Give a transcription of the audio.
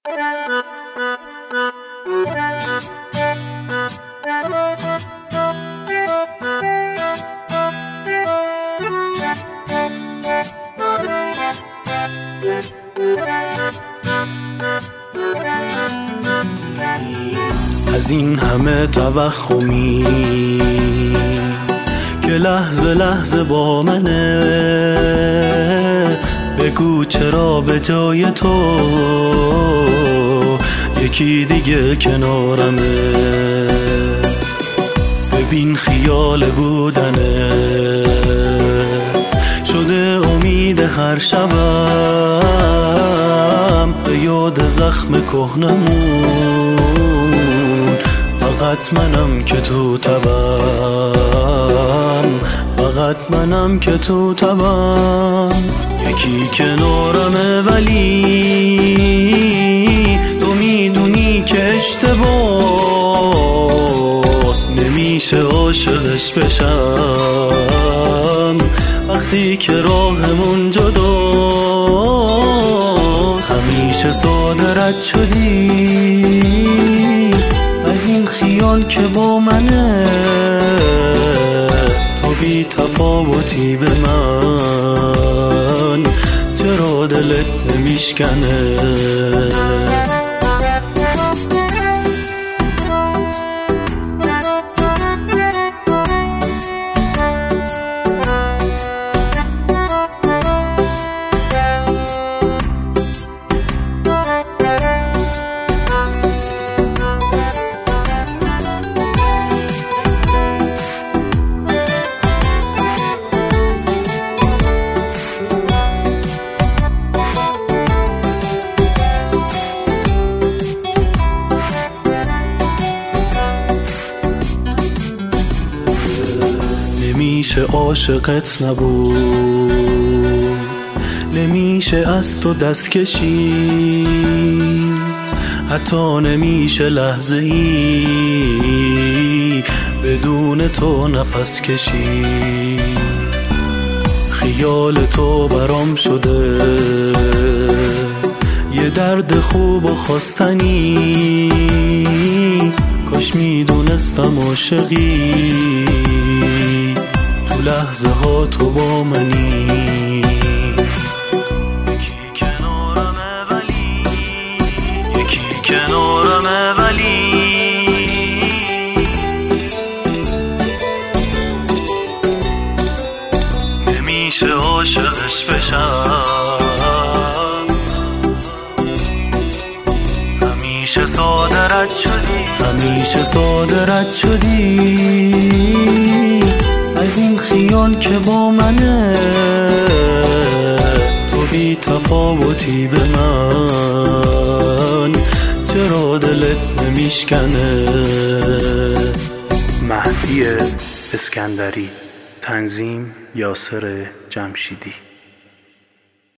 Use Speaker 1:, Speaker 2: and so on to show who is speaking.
Speaker 1: از این همه توهمی که لحظه لحظه با منه، بگو چرا به جای تو یکی دیگه کنارمه. ببین خیال بودنت شده امید هر شبم، به یاد زخم کهنمون فقط منم که تو تبم، فقط منم که تو تبم. یکی کنارمه ولی تو میدونی که اشتباس، نمیشه عاشقش بشم وقتی که راهمون جداست. همیشه ساده رد شدی از این خیال که با منه، تو بی تفاوتی به من، چرا دلت نمیشکنه؟ نمیشه عاشقت نبود، نمیشه از تو دست کشی، حتی نمیشه لحظه ای بدون تو نفس کشی. خیال تو برام شده یه درد خوب و خواستنی، کاش میدونستم عاشقی تو لحظه ها تو با منی. یکی کنارمه ولی، یکی کنارمه ولی نمیشه عاشقش بشم. همیشه ساده رد شدی، همیشه ساده رد شدی از این خیال که با منه، تو بی تفاوتی به من، چرا دلت نمیشکنه؟
Speaker 2: مهدی اسکندری، تنظیم یاسر جمشیدی.